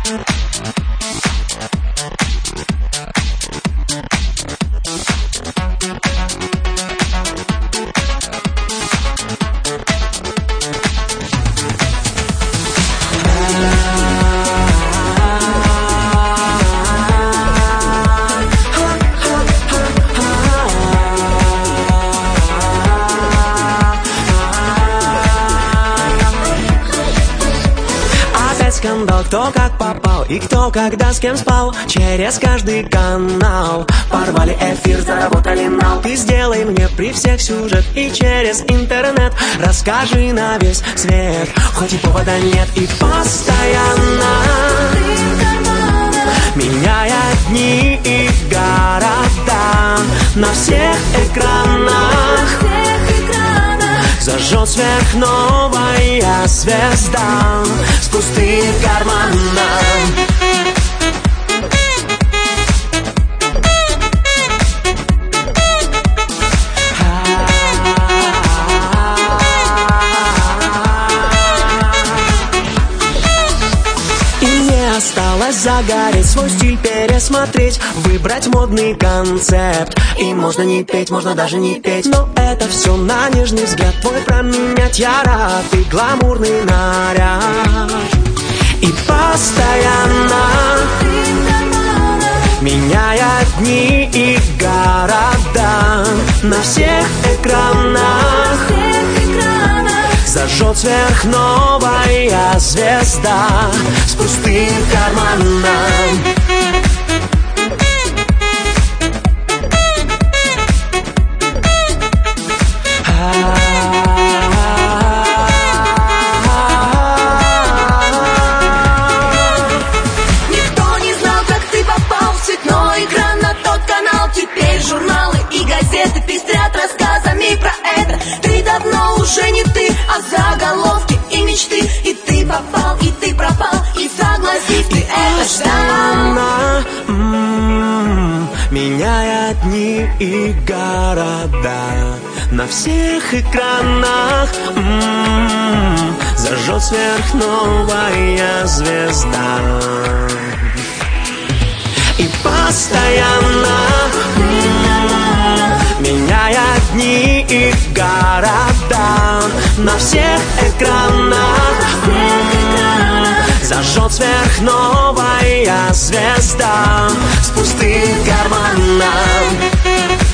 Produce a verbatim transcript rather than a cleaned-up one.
Скандал, кто как попал и кто когда с кем спал. Через каждый канал порвали эфир, заработали нал. Ты сделай мне при всех сюжет и через интернет расскажи на весь свет, хоть и повода нет. И постоянно меняя дни и города, на всех экранах зажжет сверхновая звезда с пустым карманом. И мне осталось загореть, свой стиль пересмотреть, выбрать модный концепт. И можно не петь, можно даже не петь, но это все на нежный взгляд твой променять я рад. И гламурный наряд, и постоянно меняя дни и города, на всех экранах зажжет сверхновая звезда с пустым карманом. Никто не знал, как ты попал в цветной экран, на тот канал. Теперь журналы и газеты пестрят рассказами про это. Ты давно уже не ты, а заголовки и мечты. И ты попал, и ты пропал, и согласись, ты это ждал. Меняя дни и города, на всех экранах м-м, зажжет сверхновая звезда. И постоянно м-м, меняя дни и города, на всех экранах м-м, зажжет сверхновая звезда с пустым карманом.